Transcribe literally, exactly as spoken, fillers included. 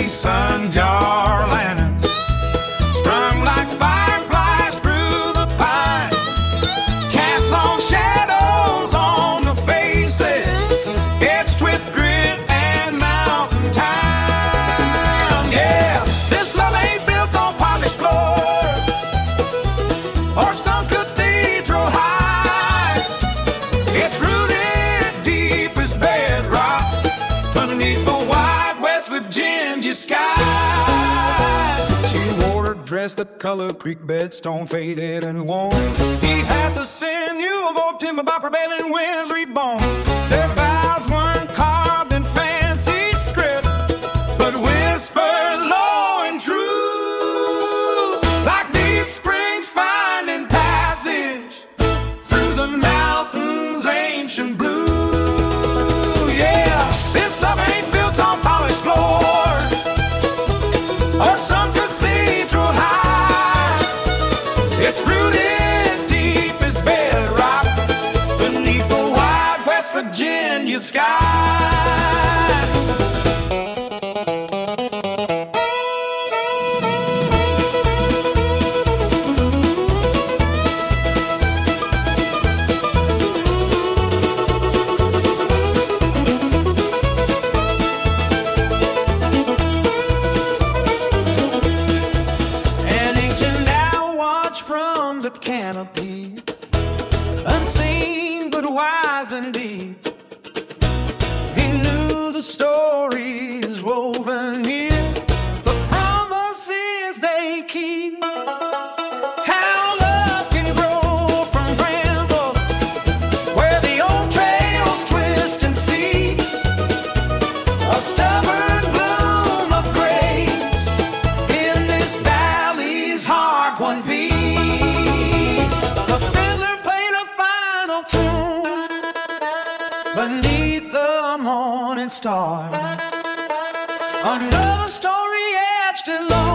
mason jar lanterns, strung like fireflies through the pine, cast long shadows on the faces, etched with grit and mountain time. Yeah, this love ain't built on polished floors or some cathedral high. It's rooted deep as bedrock underneath the wide West Virginia sky. She wore a dress that color creek bed, stone faded and worn. He had the sinew of old timber by prevailing winds reborn. Their vows weren't carved in fancy script, but whispered low and true, like deep springs finding passage through the mountains' ancient blue. Yeah, this love ain't built on polished floors or some cathedral high. It's rooted deep as bedrock beneath the wide West Virginia sky. An ancient owl watched from the canopy, unseen but wise and deep. He knew the stories woven here, the promises they keep. How love can grow from bramble where the old trails twist and cease. A stubborn bloom of grace in this valley's heart-won peace. The fiddler played a final tune beneath the morning star. Another story etched along